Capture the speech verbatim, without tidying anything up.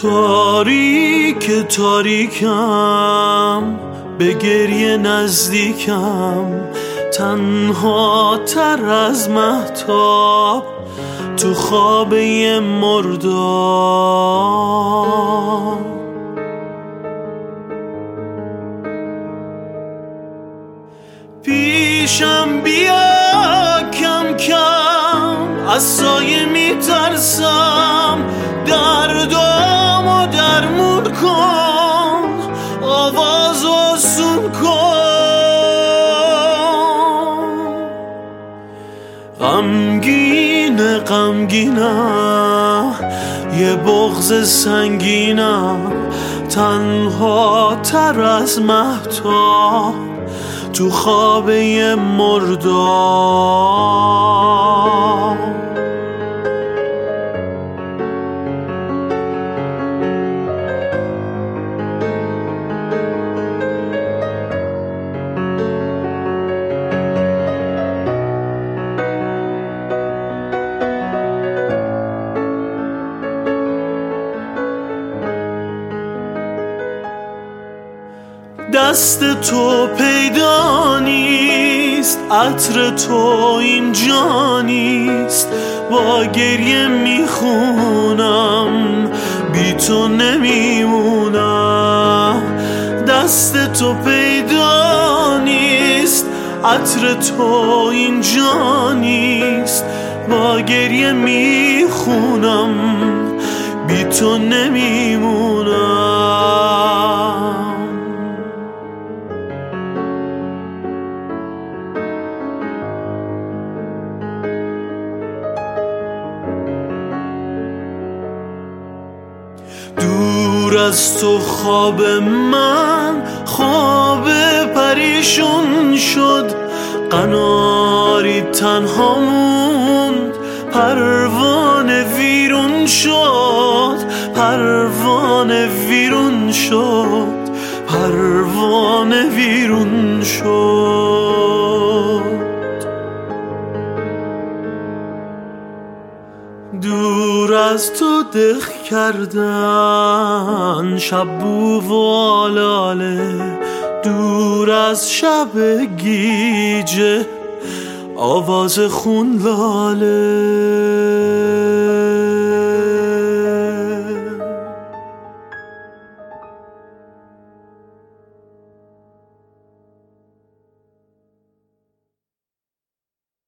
تاریک تاریکم به گریه نزدیکم، تنها تر از مهتاب تو خواب یه مرداب. پیشم بیا کم کم، از سایه میترسم، دردامو درمون کن، آواز آسون کن. غمگین غمگینم، یه بغض سنگینم، تنها تر از مهتاب تو خواب یه مرداب. دست تو پیدا نیست، عطر تو اینجا نیست، با گریه میخونم، بی تو نمیمونم. دست تو پیدا نیست، عطر تو اینجا نیست، با گریه میخونم، بی تو نمیمونم. دور از تو خواب من خواب پریشون شد، قناری تنها موند، پروانه ویرون شد، پروانه ویرون شد، پروانه ویرون شد. دور از تو دق کردن شب بو و آلاله، دور از شب گیجه آواز خون لاله.